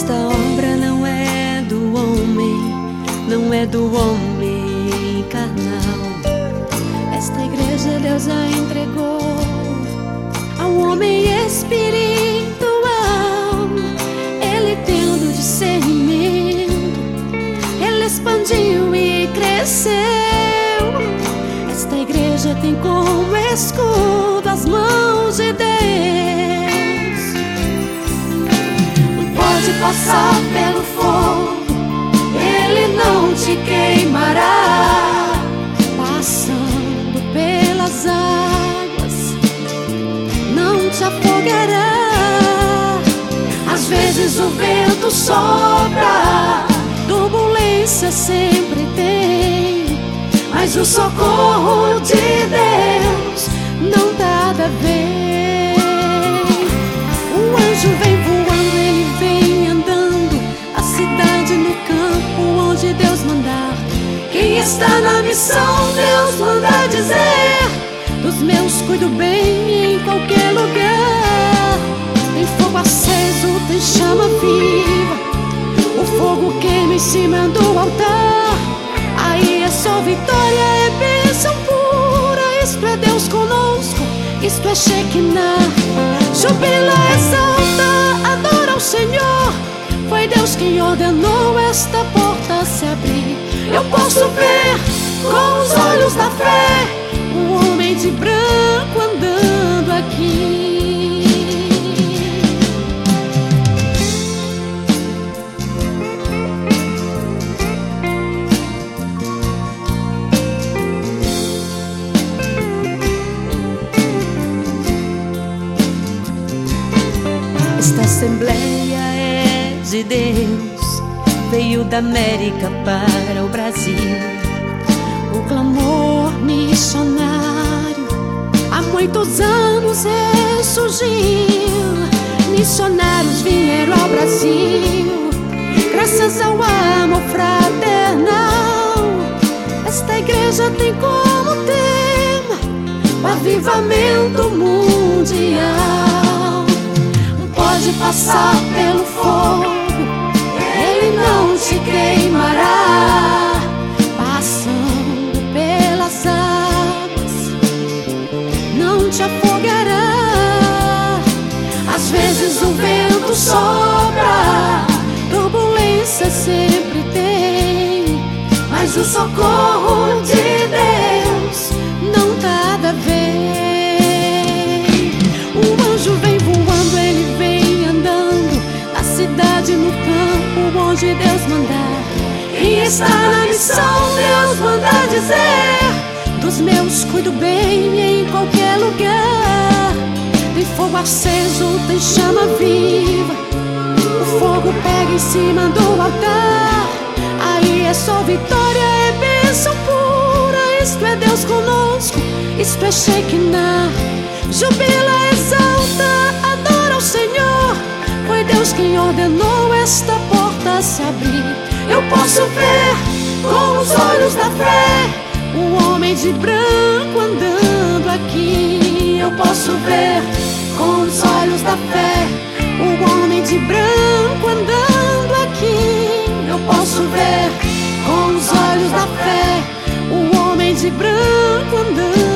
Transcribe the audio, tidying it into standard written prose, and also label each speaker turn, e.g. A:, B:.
A: Esta obra não é do homem, não é do homem carnal. Esta igreja Deus a entregou ao homem espiritual. Ele tendo discernimento, ele expandiu e cresceu. Esta igreja tem como escudo as mãos de Deus. Pode passar pelo fogo, ele não te queimará. Passando pelas águas, não te afogará. Às vezes o vento sopra, turbulência sempre tem, mas o socorro de Deus não tarda a ver. O anjo vem voando, ele vem andando, a cidade no campo onde Deus mandar. Quem está na missão, Deus manda dizer: dos meus cuido bem em qualquer lugar. Tem fogo aceso, tem chama viva, o fogo queima em cima do altar. Aí é só vitória, é bênção pura. Isto é Deus conosco, isto é Shekinah. Jubila, exalta, adora ao Senhor. Foi Deus quem ordenou esta porta se abrir. Eu posso ver com os olhos da fé um homem de branco andando aqui. Esta assembleia é de Deus, veio da América para o Brasil. O clamor missionário há muitos anos ressurgiu. Missionários vieram ao Brasil, graças ao amor fraternal. Esta igreja tem como tema o avivamento mundial. Pode passar pelo fogo, ele não te queimará. Passando pelas águas, não te afogará. Às vezes o vento sopra, turbulência sempre tem, mas o socorro de Deus não tarda a ver. O anjo vem voando, ele vem andando, na cidade, no campo onde Deus mandar. Quem está na missão, Deus manda dizer: dos meus cuido bem em qualquer lugar. Tem fogo aceso, tem chama viva, o fogo pega em cima do altar. Aí é só vitória, é bênção pura. Isto é Deus conosco, isto é Shekinah. Jubila, exalta, adora ao Senhor. Foi Deus quem ordenou esta porta se abrir. Eu posso ver com os olhos da fé um homem de branco andando aqui. Eu posso ver com os olhos da fé um homem de branco andando aqui. Eu posso ver com os olhos da fé um homem de branco andando